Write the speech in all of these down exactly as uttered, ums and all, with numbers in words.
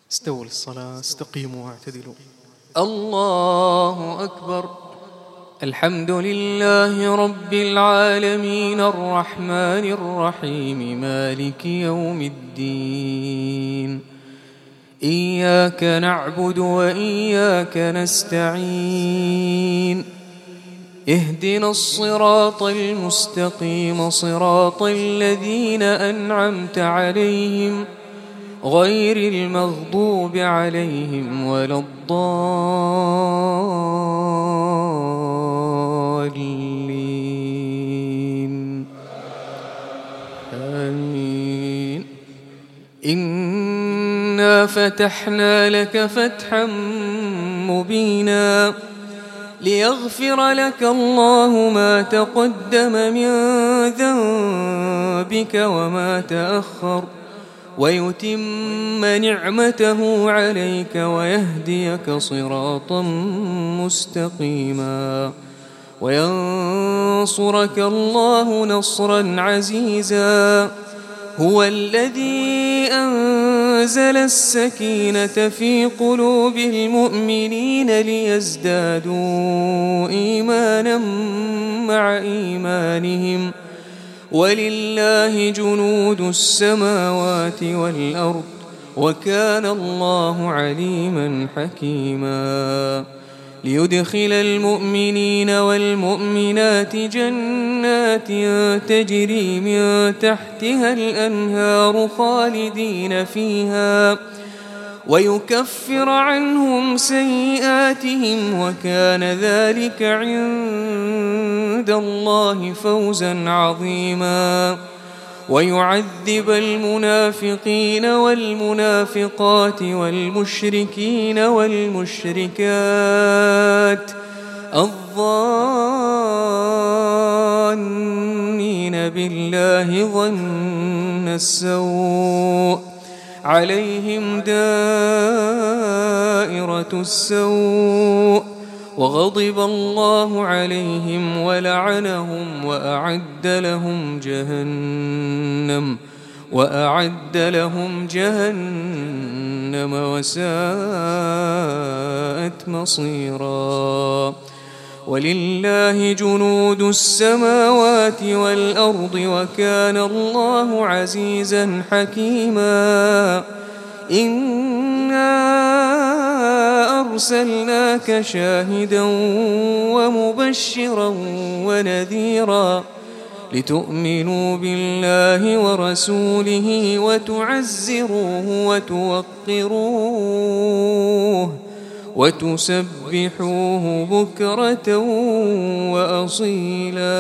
استووا للصلاة، استقيموا واعتدلوا. الله أكبر. الحمد لله رب العالمين الرحمن الرحيم مالك يوم الدين. إياك نعبد وإياك نستعين. اهدنا الصراط المستقيم صراط الذين أنعمت عليهم غير المغضوب عليهم ولا الضالين. آمين. إنا فتحنا لك فتحا مبينا ليغفر لك الله ما تقدم من ذنبك وما تأخر ويتم نعمته عليك ويهديك صراطا مستقيما وينصرك الله نصرا عزيزا. هو الذي أنزل السكينة في قلوب المؤمنين ليزدادوا إيمانا مع إيمانهم ولله جنود السماوات والأرض وكان الله عليما حكيما. ليدخل المؤمنين والمؤمنات جنات تجري من تحتها الأنهار خالدين فيها ويكفر عنهم سيئاتهم وكان ذلك عند الله فوزا عظيما. ويعذب المنافقين والمنافقات والمشركين والمشركات الظانين بالله ظن السوء عليهم دائرة السوء وغضب الله عليهم ولعنهم وأعد لهم جهنم وأعد لهم جهنم وساءت مصيرا. ولله جنود السماوات والأرض وكان الله عزيزا حكيما. إنا أرسلناك شاهدا ومبشرا ونذيرا لتؤمنوا بالله ورسوله وتعزروه وتوقروه وتسبحوه بكرة وأصيلا.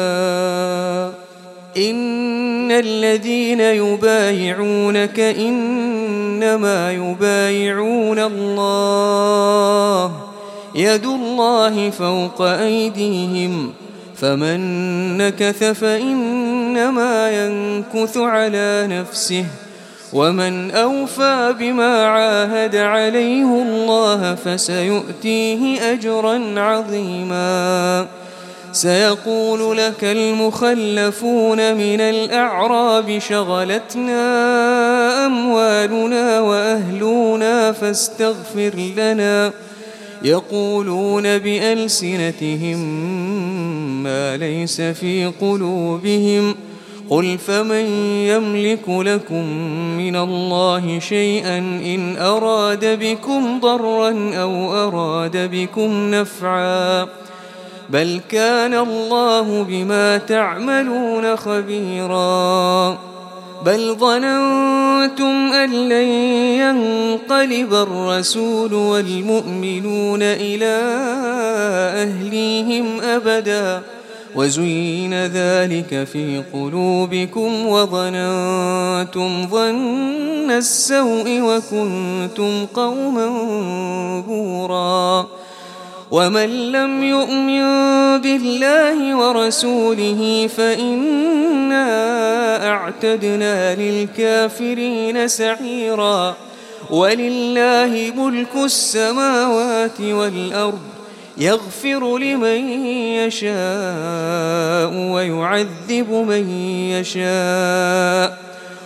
إن الذين يبايعونك إنما يبايعون الله يد الله فوق أيديهم فمن نكث فإنما ينكث على نفسه ومن أوفى بما عاهد عليه الله فسيؤتيه أجرا عظيما. سيقول لك المخلفون من الأعراب شغلتنا أموالنا وأهلنا فاستغفر لنا يقولون بألسنتهم ما ليس في قلوبهم قل فمن يملك لكم من الله شيئا إن أراد بكم ضرا أو أراد بكم نفعا بل كان الله بما تعملون خبيرا. بل ظننتم أن لن ينقلب الرسول والمؤمنون إلى أهليهم أبدا وزين ذلك في قلوبكم وظننتم ظن السوء وكنتم قوما بورا. ومن لم يؤمن بالله ورسوله فإنا أعتدنا للكافرين سعيرا. ولله ملك السماوات والأرض يغفر لمن يشاء ويعذب من يشاء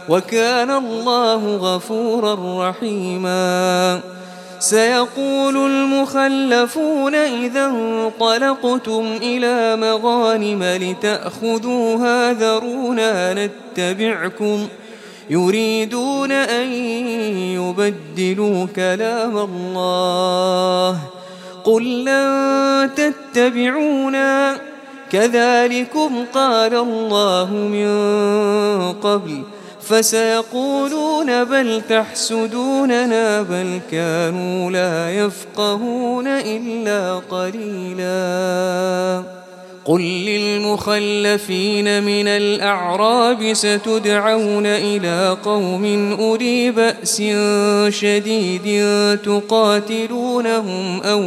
وكان الله غفورا رحيما. سيقول المخلفون إذا انطلقتم إلى مغانم لتأخذوها ذرونا نتبعكم يريدون أن يبدلوا كلام الله قل لن تتبعونا كذلكم قال الله من قبل فسيقولون بل تحسدوننا بل كانوا لا يفقهون إلا قليلا. قل للمخلفين من الأعراب ستدعون إلى قوم أولي بأس شديد تقاتلونهم أو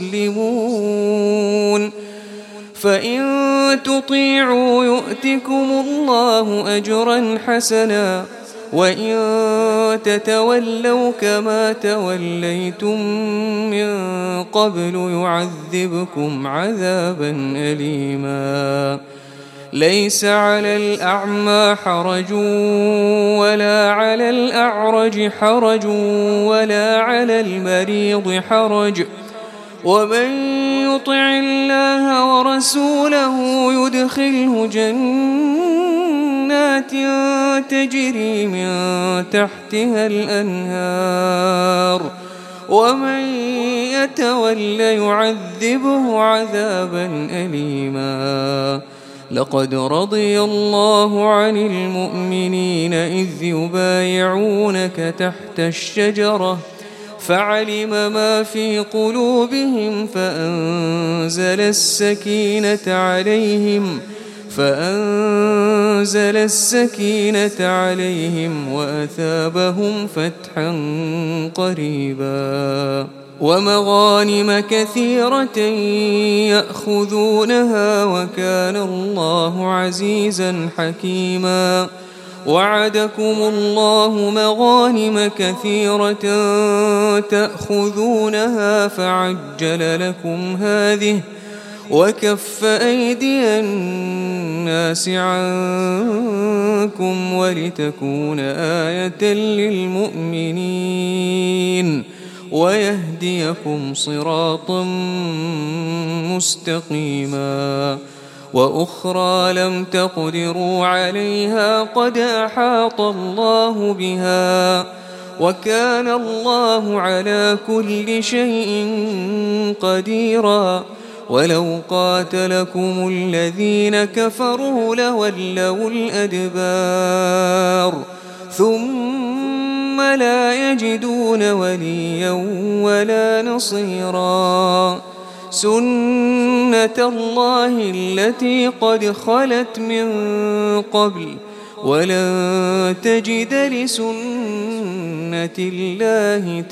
يسلمون فإن تطيعوا يؤتكم الله أجرا حسنا وإن تتولوا كما توليتم من قبل يعذبكم عذابا أليما. ليس على الأعمى حرج ولا على الأعرج حرج ولا على المريض حرج ومن يطع الله ورسوله يدخله جنات تجري من تحتها الأنهار ومن يتولى يعذبه عذابا أليما. لقد رضي الله عن المؤمنين إذ يبايعونك تحت الشجرة فعلم ما في قلوبهم فأنزل السكينة عليهم فأنزل السكينة عليهم وأثابهم فتحا قريبا ومغانم كثيرة يأخذونها وكان الله عزيزا حكيما. وعدكم الله مغانم كثيرة تأخذونها فعجل لكم هذه وكف أيدي الناس عنكم ولتكون آية للمؤمنين ويهديكم صراطا مستقيما. وأخرى لم تقدروا عليها قد أحاط الله بها وكان الله على كل شيء قديرا. ولو قاتلكم الذين كفروا لولوا الأدبار ثم لا يجدون وليا ولا نصيرا. سنة الله التي قد خلت من قبل ولن تجد لسنة الله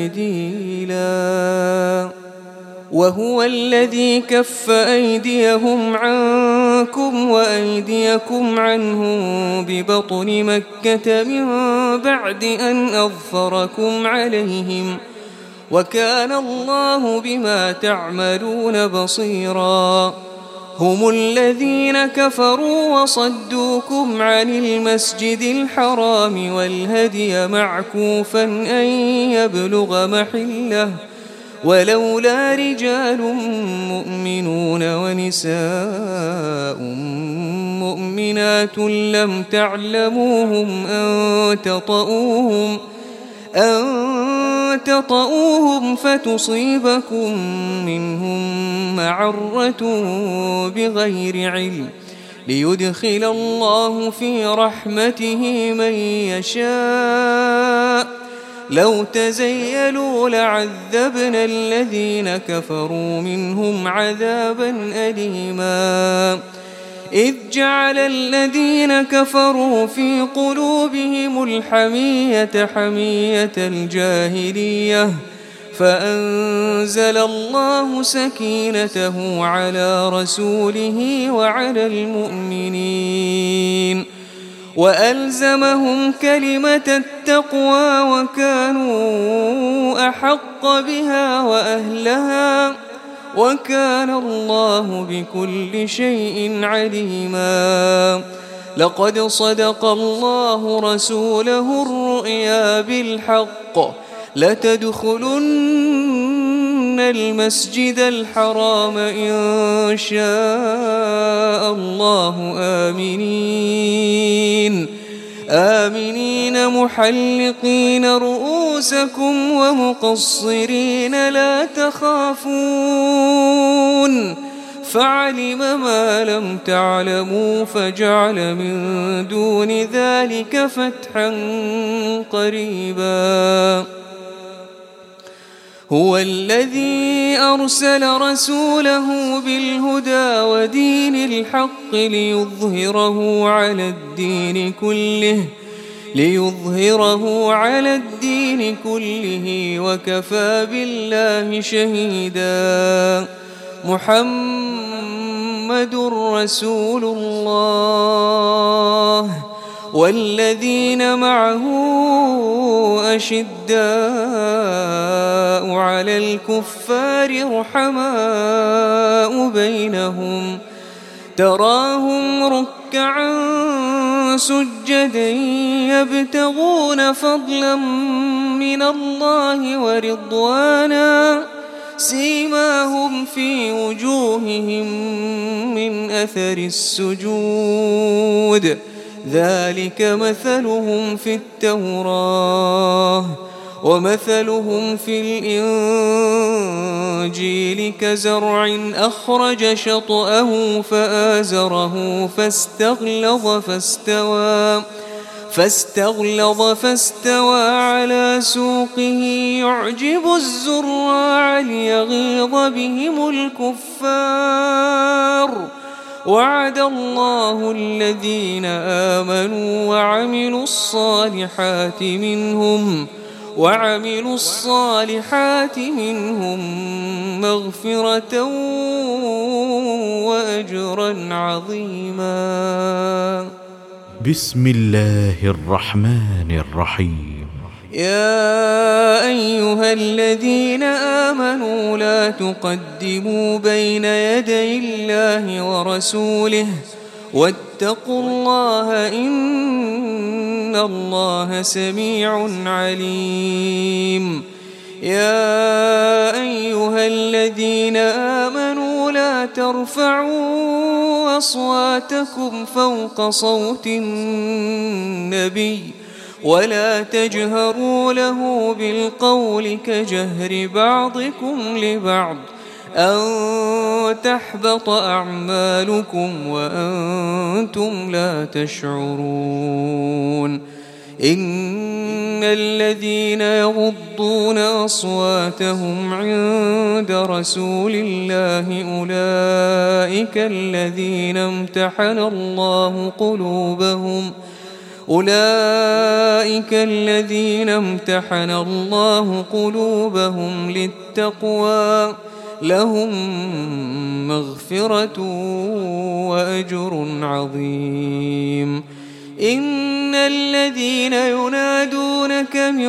تبديلا. وهو الذي كف أيديهم عنكم وأيديكم عنهم ببطن مكة من بعد أن أظفركم عليهم وكان الله بما تعملون بصيرا. هم الذين كفروا وصدوكم عن المسجد الحرام والهدي معكوفا أن يبلغ محله ولولا رجال مؤمنون ونساء مؤمنات لم تعلموهم أن تطؤوهم أن تطؤوهم فتصيبكم منهم معرة بغير علم ليدخل الله في رحمته من يشاء. لو تزيلوا لعذبنا الذين كفروا منهم عذابا أليما. إذ جعل الذين كفروا في قلوبهم الحمية حمية الجاهلية فأنزل الله سكينته على رسوله وعلى المؤمنين وألزمهم كلمة التقوى وكانوا أحق بها وأهلها وكان الله بكل شيء عليما. لقد صدق الله رسوله الرؤيا بالحق لتدخلن المسجد الحرام إن شاء الله آمنين آمنين محلقين رؤوسكم ومقصرين لا تخافون فعلم ما لم تعلموا فجعل من دون ذلك فتحا قريبا هو الذي أرسل رسوله بالهدى ودين الحق ليظهره على الدين كله ليظهره على الدين كله وكفى بالله شهيدا محمد رسول الله والذين معه أشداء على الكفار رحماء بينهم تراهم ركعا سجدا يبتغون فضلا من الله ورضوانا سيماهم في وجوههم من أثر السجود ذلك مثلهم في التوراة ومثلهم في الإنجيل كزرع أخرج شطأه فآزره فاستغلظ فاستوى فاستغلظ فاستوى على سوقه يعجب الزراع ليغيظ بهم الكفار وعد الله الذين آمنوا وعملوا الصالحات منهم وعملوا الصالحات منهم مغفرة وأجرا عظيما. بسم الله الرحمن الرحيم. يا أيها الذين آمنوا لا تقدموا بين يدي الله ورسوله واتقوا الله إن الله سميع عليم. يا أيها الذين آمنوا لا ترفعوا أصواتكم فوق صوت النبي ولا تجهروا له بالقول كجهر بعضكم لبعض أن تحبط أعمالكم وأنتم لا تشعرون. إن الذين يغضون أصواتهم عند رسول الله أولئك الذين امتحن الله قلوبهم أولئك الذين امتحن الله قلوبهم للتقوى لهم مغفرة وأجر عظيم. إن الذين ينادونك من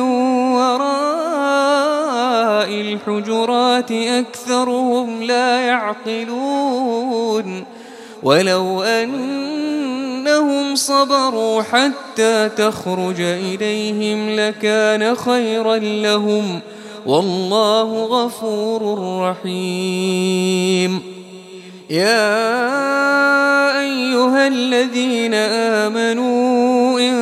وراء الحجرات أكثرهم لا يعقلون ولو أنهم صبروا حتى تخرج إليهم لكان خيرا لهم والله غفور رحيم. يا أيها الذين آمنوا إن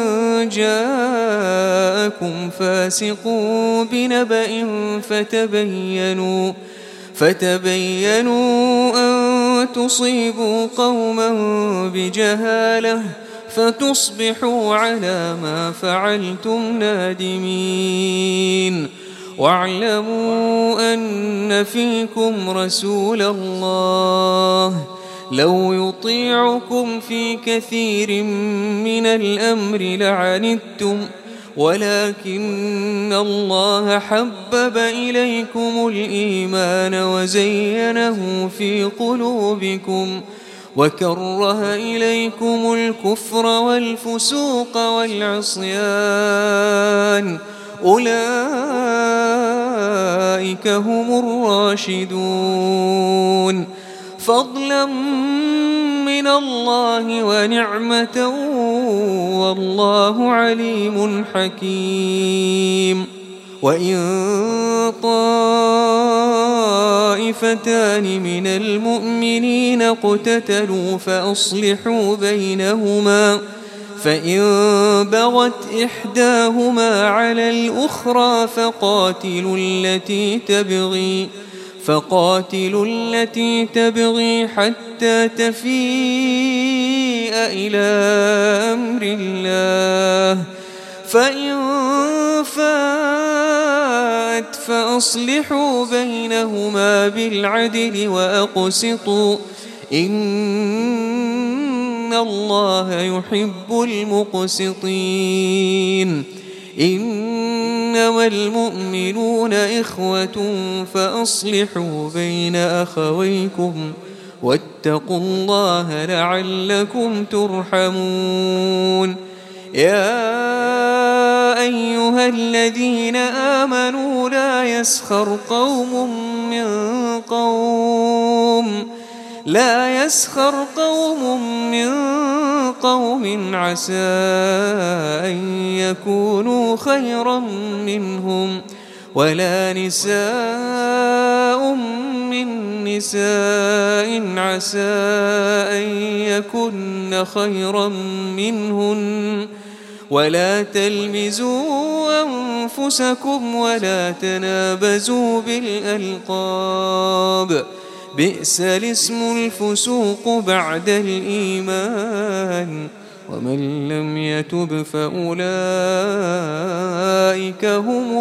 جاءكم فاسق بنبأ فتبينوا فتبينوا أن تصيبوا قوما بجهالة فتصبحوا على ما فعلتم نادمين. واعلموا أن فيكم رسول الله لو يطيعكم في كثير من الأمر لعنتم ولكن الله حبب إليكم الإيمان وزينه في قلوبكم وكره إليكم الكفر والفسوق والعصيان أولئك هم الراشدون. فضلا من الله ونعمة والله عليم حكيم. وإن طائفتان من المؤمنين اقتتلوا فأصلحوا بينهما، فإن بغت إحداهما على الأخرى فقاتلوا التي تبغي فقاتلوا التي تبغي حتى تفيء إلى أمر الله، فإن فاءت فأصلحوا بينهما بالعدل وأقسطوا، إن الله يحب المقسطين. إنما المؤمنون إخوة فأصلحوا بين أخويكم واتقوا الله لعلكم ترحمون. يا أيها الذين آمنوا لا يسخر قوم من قوم لا يسخر قوم من قوم عسى أن يكونوا خيرا منهم، ولا نساء من نساء عسى أن يكن خيرا منهن، ولا تلمزوا أنفسكم ولا تنابزوا بالألقاب، بئس الاسم الفسوق بعد الإيمان، ومن لم يتب فأولئك هم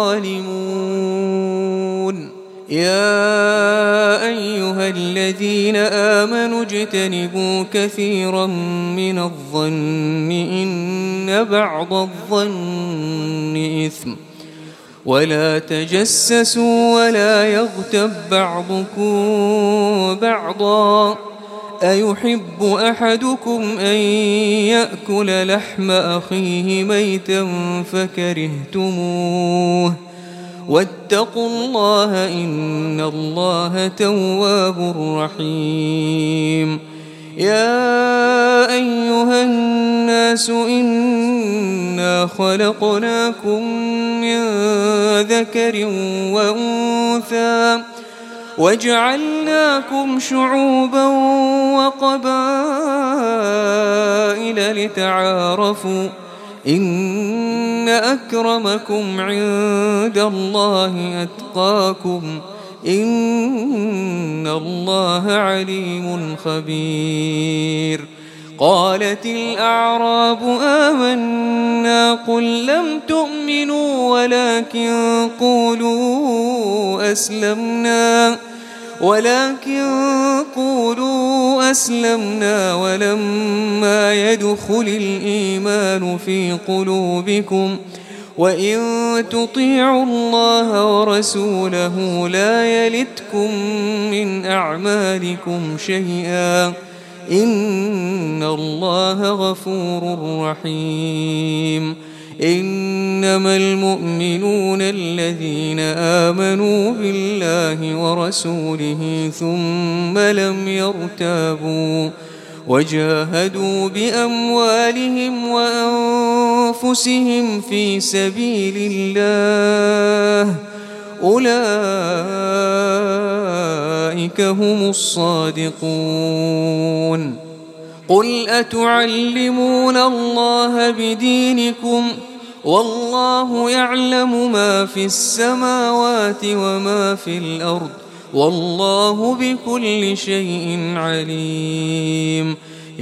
الظالمون. يا أيها الذين آمنوا اجتنبوا كثيرا من الظن إن بعض الظن إثم، ولا تجسسوا ولا يغتب بعضكم بعضا، أيحب أحدكم أن يأكل لحم أخيه ميتا فكرهتموه، واتقوا الله إن الله تواب رحيم. يا أيها الناس إنا خلقناكم من ذكر وأنثى وجعلناكم شعوبا وقبائل لتعارفوا، إن أكرمكم عند الله أتقاكم، إن الله عليم خبير. قالت الأعراب آمنا قل لم تؤمنوا ولكن قولوا أسلمنا ولكن قولوا أسلمنا ولما يدخل الإيمان في قلوبكم، وإن تطيعوا الله ورسوله لا يلتكم من أعمالكم شيئا، إن الله غفور رحيم. إنما المؤمنون الذين آمنوا بالله ورسوله ثم لم يرتابوا وجاهدوا بأموالهم وأنفسهم في سبيل الله، أولئك هم الصادقون. قل أتعلمون الله بدينكم والله يعلم ما في السماوات وما في الأرض، والله بكل شيء عليم.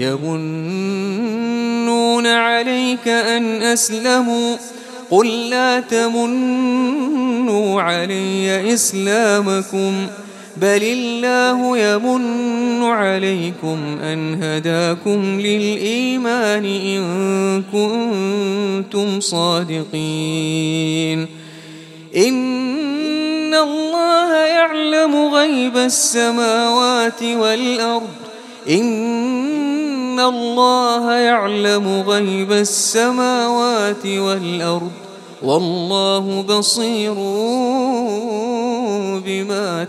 يمنون عليك أن أسلموا قل لا تمنوا علي إسلامكم بل الله يمن عليكم أن هداكم للإيمان إن كنتم صادقين. إن الله يعلم غيب السماوات والأرض إن الله يعلم غيب السماوات والأرض والله بصير بما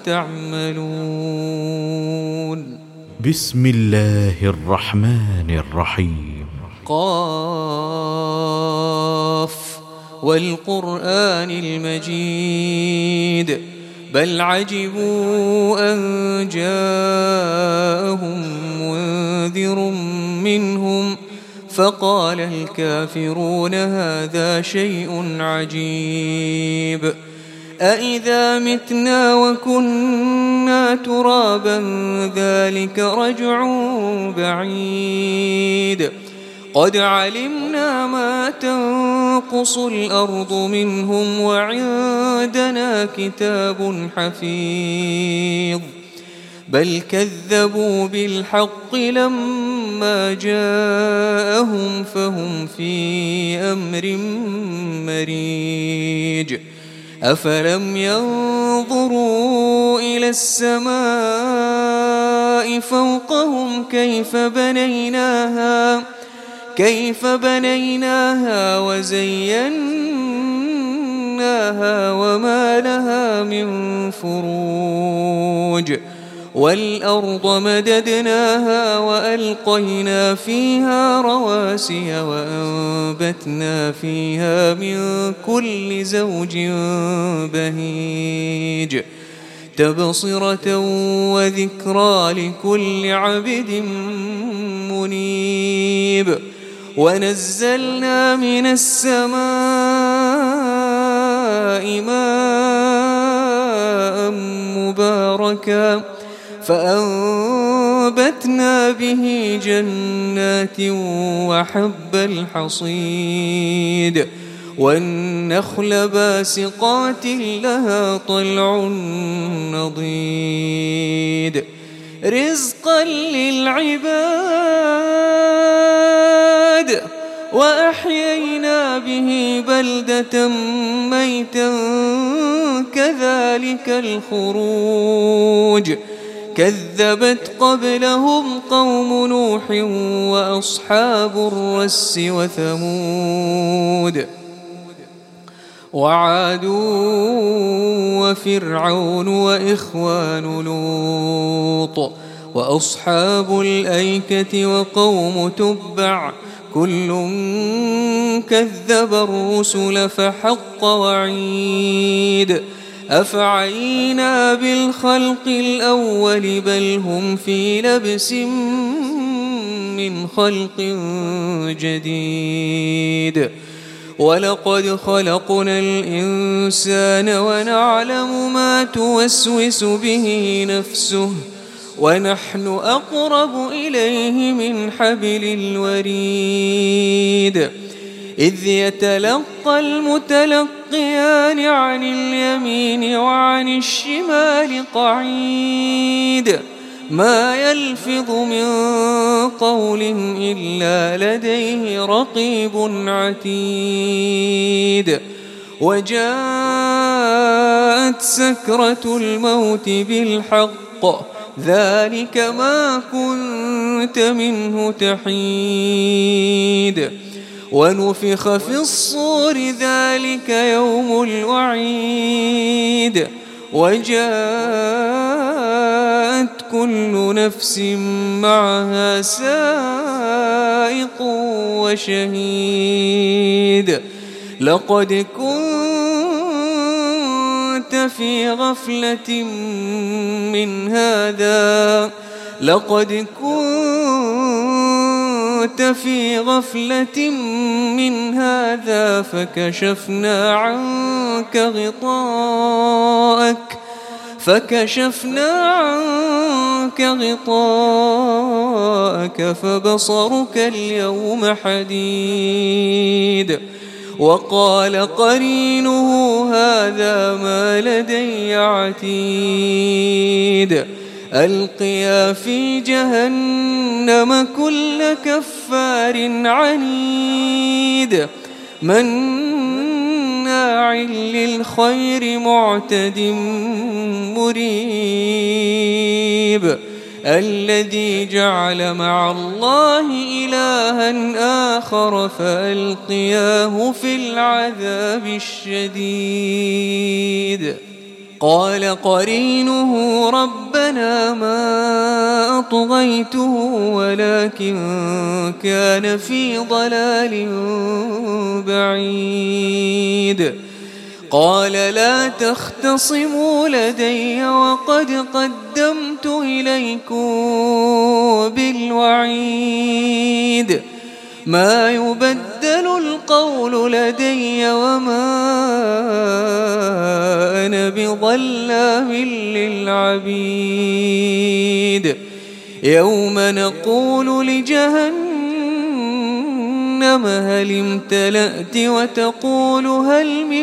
تعملون. بسم الله الرحمن الرحيم. قاف والقرآن المجيد بل عجبوا أن جاءهم منذر منهم فقال الكافرون هذا شيء عجيب أإذا متنا وكنا ترابا ذلك رجع بعيد قد علمنا ما تنقص الأرض منهم وعندنا كتاب حفيظ بل كذبوا بالحق لما جاءهم فهم في أمر مريج أفلم ينظروا إلى السماء فوقهم كيف بنيناها كيف بنيناها وزيناها وما لها من فروج والأرض مددناها وألقينا فيها رواسي وأنبتنا فيها من كل زوج بهيج تبصرة وذكرى لكل عبد منيب ونزلنا من السماء ماء مباركا فأنبتنا به جنات وحب الحصيد والنخل باسقات لها طلع نضيد رزقا للعباد وأحيينا به بلدة ميتا كذلك الخروج كذبت قبلهم قوم نوح وأصحاب الرس وثمود وعاد وفرعون وإخوان لوط وأصحاب الأيكة وقوم تبع كل كذب الرسل فحق وعيد أفعينا بالخلق الأول بل هم في لبس من خلق جديد ولقد خلقنا الإنسان ونعلم ما توسوس به نفسه ونحن أقرب إليه من حبل الوريد إذ يتلقى المتلقيان عن اليمين وعن الشمال قعيد ما يلفظ من قول إلا لديه رقيب عتيد وجاءت سكرة الموت بالحق ذلك ما كنت منه تحيد ونفخ في الصور ذلك يوم الوعيد وجاءت كل نفس معها سائق وشهيد لقد كنت في غفلة من هذا لقد كنت في غفلة من هذا فكشفنا عنك غطاءك فكشفنا عنك غطاءك فبصرك اليوم حديد وقال قرينه هذا ما لدي عتيد ألقيا في جهنم كل كفار عنيد مناع للخير معتد مريب الذي جعل مع الله إلها آخر فألقياه في العذاب الشديد قال قرينه ربنا ما أطغيته ولكن كان في ضلال بعيد قال لا تختصموا لدي وقد قدمت إليكم بالوعيد ما يبدل القول لدي وما أنا بظلام للعبيد يوم نقول لجهنم هل امتلأت وتقول هل من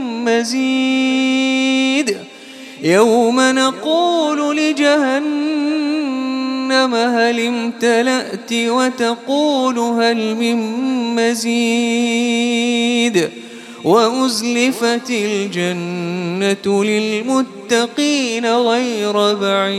مزيد يوم نقول لجهنم هل امتلأت وتقول هل من مزيد وأزلفت الجنة للمتقين غير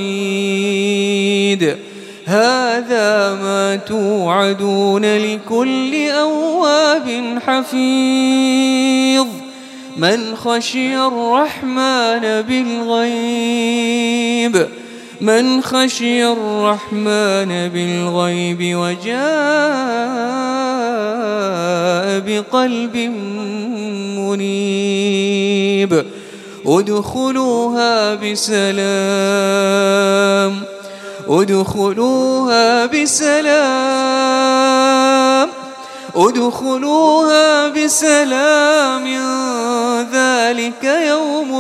بعيد هذا ما توعدون لكل أواب حفيظ من خشي الرحمن بالغيب من خشي الرحمن بالغيب وجاء بقلب منيب ادخلوها بسلام ادخلوها بسلام ادخلوها بسلام ذلك يوم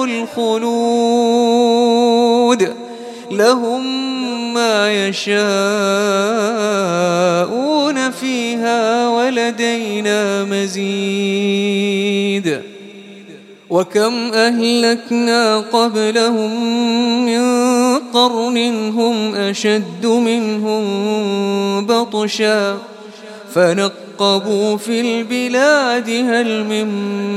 الخلود لهم ما يشاءون فيها ولدينا مزيد وكم أهلكنا قبلهم من قرن هم أشد منهم بطشا فنقبوا في البلاد هل من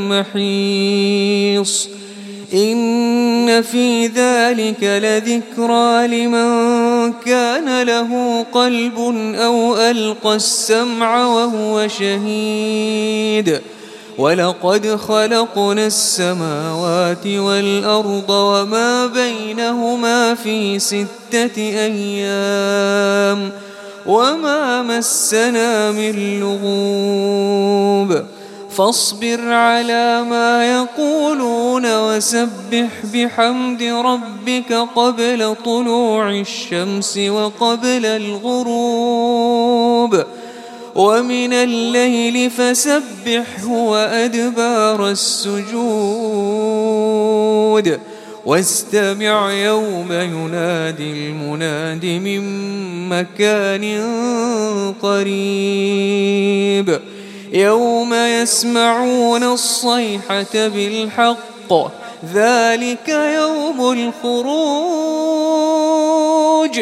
محيص إن في ذلك لذكرى لمن كان له قلب أو ألقى السمع وهو شهيد ولقد خلقنا السماوات والأرض وما بينهما في ستة أيام وما مسنا من لغوب فاصبر على ما يقولون وسبح بحمد ربك قبل طلوع الشمس وقبل الغروب ومن الليل فسبحه وأدبار السجود واستمع يوم ينادي المناد من مكان قريب يوم يسمعون الصيحة بالحق ذلك يوم الخروج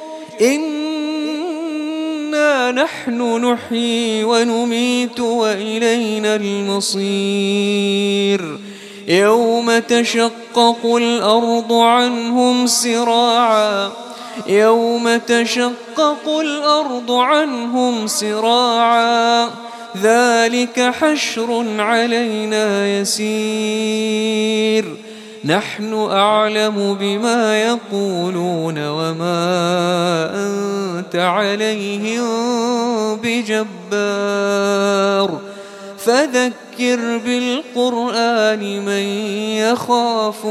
إنا نحن نحيي ونميت وإلينا المصير يوم تشقق الأرض عنهم سراعا يوم تشقق الأرض عنهم سراعا ذلك حشر علينا يسير نحن أعلم بما يقولون وما أنت عليهم بجبار فذكر بالقرآن من يخاف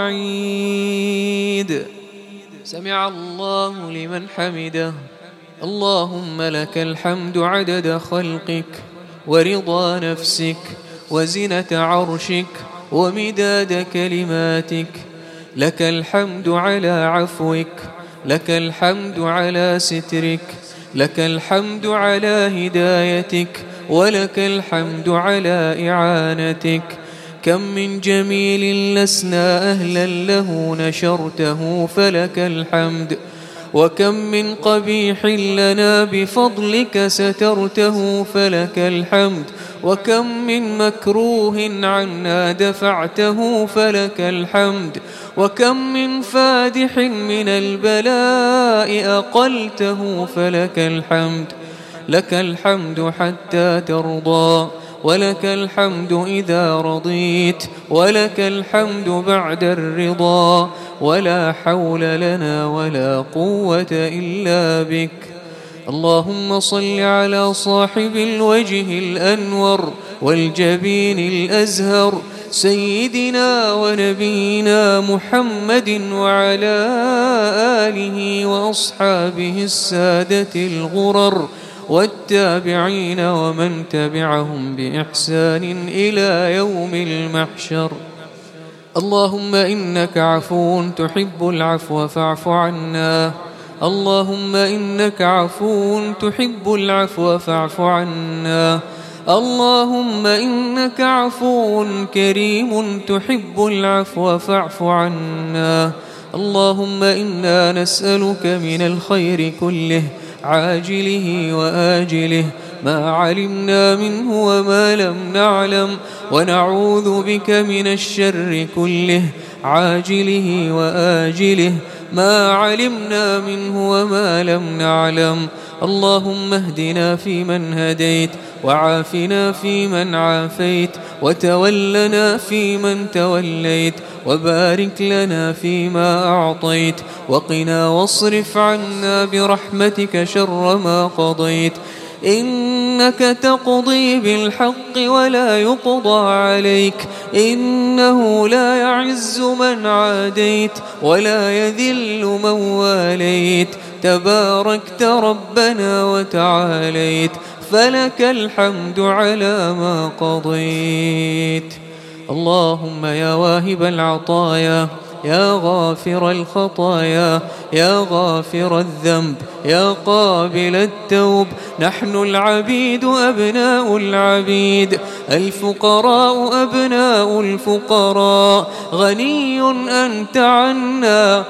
وعيد سمع الله لمن حمده اللهم لك الحمد عدد خلقك ورضا نفسك وزنة عرشك ومداد كلماتك لك الحمد على عفوك لك الحمد على سترك لك الحمد على هدايتك ولك الحمد على إعانتك كم من جميل لسنا أهلا له نشرته فلك الحمد وكم من قبيح لنا بفضلك سترته فلك الحمد وكم من مكروه عنا دفعته فلك الحمد وكم من فادح من البلاء أقلته فلك الحمد لك الحمد حتى ترضى ولك الحمد إذا رضيت ولك الحمد بعد الرضا ولا حول لنا ولا قوة إلا بك. اللهم صل على صاحب الوجه الأنور والجبين الأزهر سيدنا ونبينا محمد وعلى آله وأصحابه السادة الغرر والتابعين ومن تبعهم بإحسان إلى يوم المحشر. اللهم إنك عفو تحب العفو فاعف عنا. اللهم إنك عفو تحب العفو فاعف عنا. اللهم إنك عفو كريم تحب العفو فاعف عنا. اللهم إنا نسألك من الخير كله عاجله وآجله ما علمنا منه وما لم نعلم، ونعوذ بك من الشر كله عاجله وآجله ما علمنا منه وما لم نعلم. اللهم اهدنا فيمن هديت، وعافنا فيمن عافيت، وتولنا فيمن توليت، وبارك لنا فيما أعطيت، وقنا واصرف عنا برحمتك شر ما قضيت. إنك تقضي بالحق ولا يقضى عليك، إنه لا يعز من عاديت ولا يذل من واليت، تباركت ربنا وتعاليت، فلك الحمد على ما قضيت. اللهم يا واهب العطايا، يا غافر الخطايا، يا غافر الذنب، يا قابل التوب، نحن العبيد أبناء العبيد، الفقراء أبناء الفقراء، غني أنت عنا،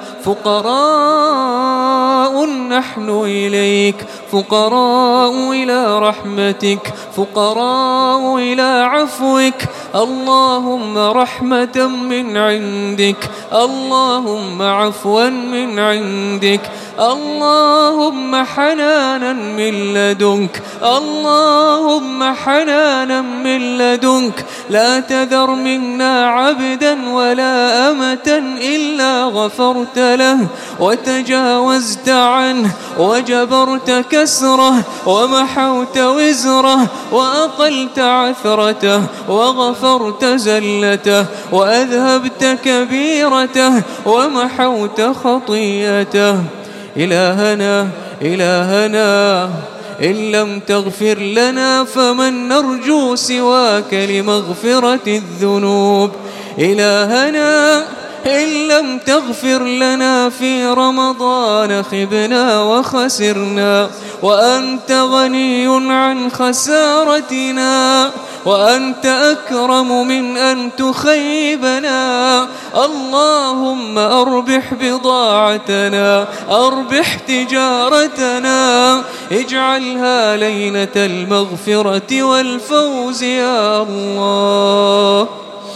فقراء نحن إليك، فقراء إلى رحمتك، فقراء إلى عفوك. اللهم رحمة من عندك، اللهم عفوا من عندك، اللهم حنانا من لدنك، اللهم حنانا من لدنك. لا تذر منا عبدا ولا أمة إلا غفرت له وتجاوزت عنه وجبرت كسره ومحوت وزره وأقلت عثرته وغفرت زلته وأذهبت كبيرته ومحوت خطيئته. إلهنا إلهنا إن لم تغفر لنا فمن نرجو سواك لمغفرة الذنوب. إلهنا إن لم تغفر لنا في رمضان خبنا وخسرنا، وأنت غني عن خسارتنا، وأنت أكرم من أن تخيبنا. اللهم أربح بضاعتنا، أربح تجارتنا، اجعلها ليلة المغفرة والفوز يا الله.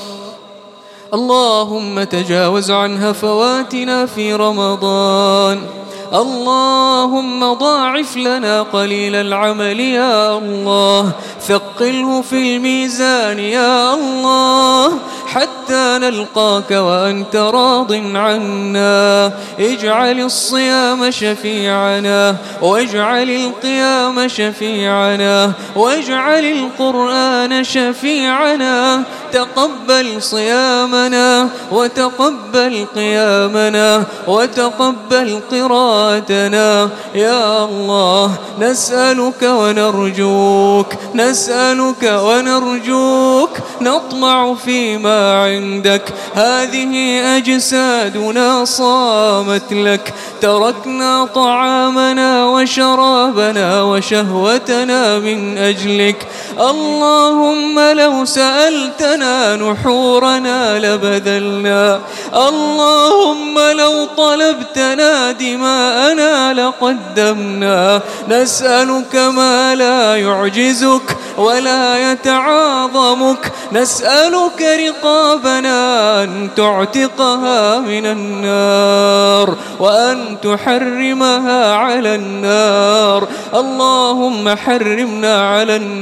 اللهم تجاوز عن هفواتنا في رمضان. اللهم ضاعف لنا قليل العمل يا الله، ثقله في الميزان يا الله، حتى نلقاك وأنت راض عنا. اجعل الصيام شفيعنا، واجعل القيام شفيعنا، واجعل القرآن شفيعنا. تقبل صيامنا، وتقبل قيامنا، وتقبل قراءتنا يا الله. نسألك ونرجوك، نسألك ونرجوك، نطمع فيما عندك. هذه أجسادنا صامت لك، تركنا طعامنا وشرابنا وشهوتنا من أجلك. اللهم لو سألتنا نحورنا لبذلنا، اللهم لو طلبتنا دماءنا لقدمنا. نسألك ما لا يعجزك ولا يتعاظمك، نسألك رقابنا أن تعتقها من النار وأن تحرمها على النار. اللهم حرمنا على النار،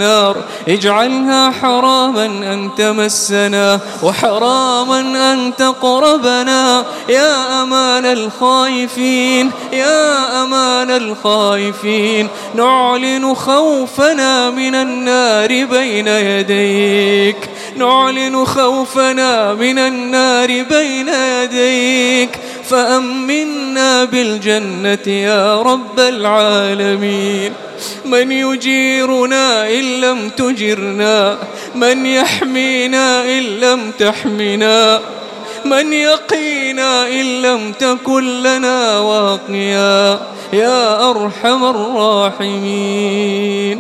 اجعلها حراما أن تمسنا وحراما أن تقربنا يا أمان الخائفين يا أمان الخائفين. نعلن خوفنا من النار بين يديك نعلن خوفنا من النار بين يديك فأمنا بالجنة يا رب العالمين. من يجيرنا إن لم تجرنا من يحمينا إن لم تحمنا من يقينا إن لم تكن لنا واقيا يا أرحم الراحمين.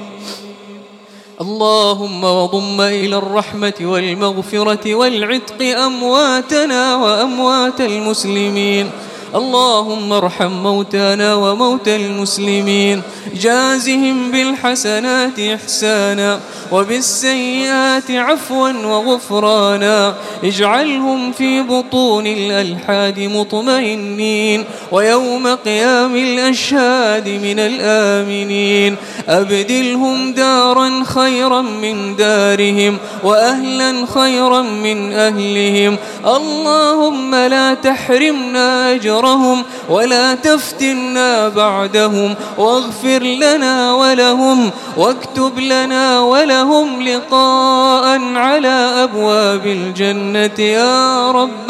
اللهم وضم إلى الرحمة والمغفرة والعتق أمواتنا وأموات المسلمين. اللهم ارحم موتانا وموتى المسلمين جازهم بالحسنات إحسانا وبالسيئات عفوا وغفرانا. اجعلهم في بطون الألحاد مطمئنين ويوم قيام الأشهاد من الآمنين. أبدلهم دارا خيرا من دارهم وأهلا خيرا من أهلهم. اللهم لا تحرمنا أجرهم ولا تفتنا بعدهم واغفر لنا ولهم واكتب لنا ولهم لقاء على أبواب الجنة يا رب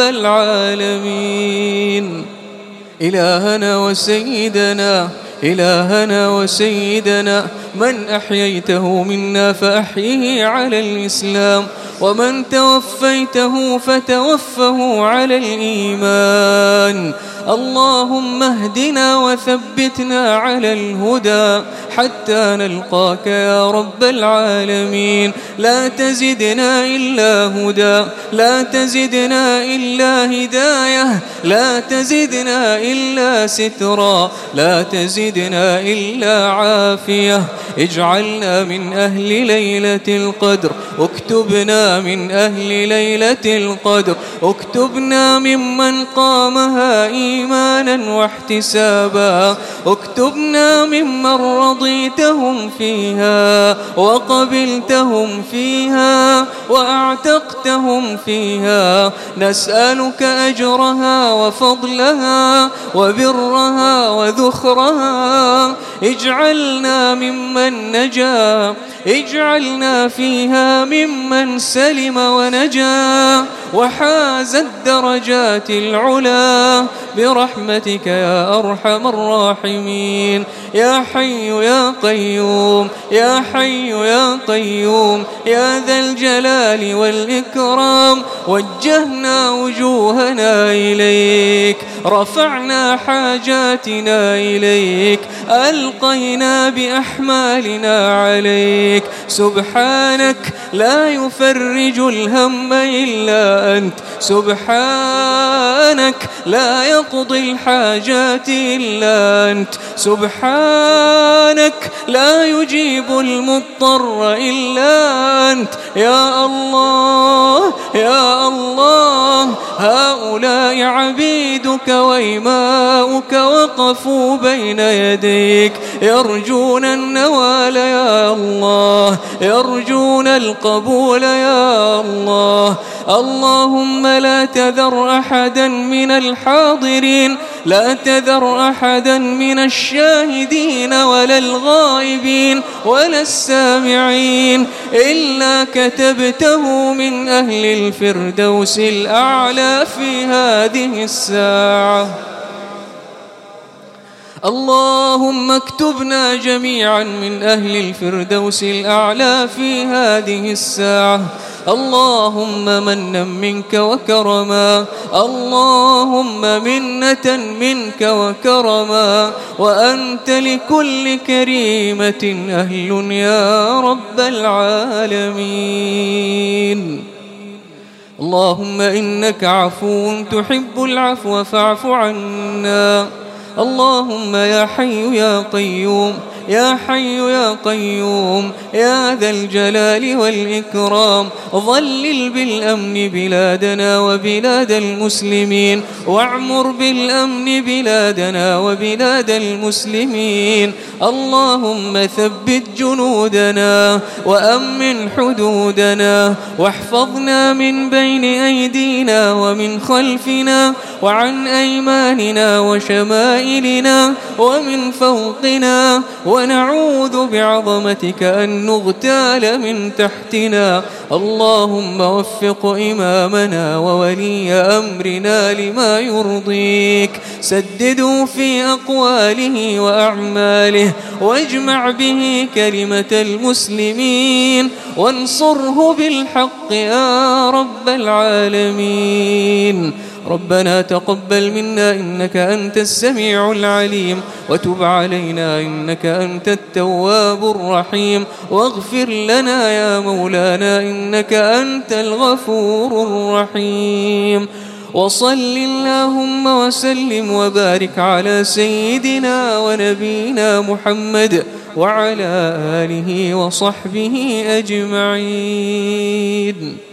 العالمين. إلهنا وسيدنا إلهنا وسيدنا من أحييته منا فأحيه على الإسلام ومن توفيته فتوفه على الإيمان. اللهم اهدنا وثبتنا على الهدى حتى نلقاك يا رب العالمين. لا تزدنا إلا هدى لا تزدنا إلا هداية لا تزدنا إلا سترا لا تزدنا إلا عافية. اجعلنا من أهل ليلة القدر اكتبنا من أهل ليلة القدر اكتبنا ممن قامها إيمانا واحتسابا اكتبنا ممن رضيتهم فيها وقبلتهم فيها وأعتقتهم فيها. نسألك أجرها وفضلها وبرها وذخرها. اجعلنا ممن نجا اجعلنا فيها ممن سلم ونجا وحاز الدرجات العلا برحمتك يا أرحم الراحمين. يا حي يا قيوم يا حي يا قيوم يا ذا الجلال والإكرام. وجهنا وجوهنا إليك رفعنا حاجاتنا إليك ألقينا بأحمالنا عليك. سبحانك لا يفرج الهم إلا أنت سبحانك لا يقضي الحاجات إلا أنت سبحانك لا يجيب المضطر إلا أنت. يا الله يا الله هؤلاء عبيدك وإماؤك وقفوا بين يديك يرجون النوال يا الله يرجون القبول يا الله. اللهم لا تذر أحدا من الحاضرين لا تذر أحدا من الشاهدين ولا الغائبين ولا السامعين إلا كتبته من أهل الفردوس الأعلى في هذه الساعة. اللهم اكتبنا جميعا من أهل الفردوس الأعلى في هذه الساعة. اللهم منا منك وكرما اللهم منة منك وكرما وأنت لكل كريمة أهل يا رب العالمين. اللهم إنك عفو تحب العفو فاعف عنا. اللهم يا حي يا قيوم يا حي يا قيوم يا ذا الجلال والإكرام ظلل بالأمن بلادنا وبلاد المسلمين واعمر بالأمن بلادنا وبلاد المسلمين اللهم ثبت جنودنا وأمن حدودنا واحفظنا من بين أيدينا ومن خلفنا وعن أيماننا وشمائلنا ومن فوقنا ونعوذ بعظمتك أن نغتال من تحتنا اللهم وفق إمامنا وولي أمرنا لما يرضيك سدده في أقواله وأعماله واجمع به كلمة المسلمين وانصره بالحق يا رب العالمين ربنا تقبل منا إنك أنت السميع العليم وتب علينا إنك أنت التواب الرحيم واغفر لنا يا مولانا إنك أنت الغفور الرحيم وصل اللهم وسلم وبارك على سيدنا ونبينا محمد وعلى آله وصحبه أجمعين.